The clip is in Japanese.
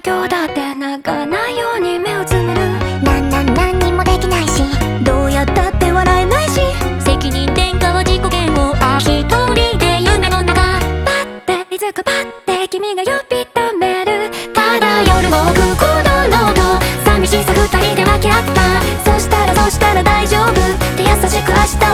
今日だって泣かないように目をつむる。 何にもできないし、 どうやったって笑えないし、 責任転嫁は自己嫌悪。一人で夢の中、 パッていつかパッて君が呼び止める。 ただ夜も空港のノート、寂しさ二人で分け合った。そしたら大丈夫って優しく明日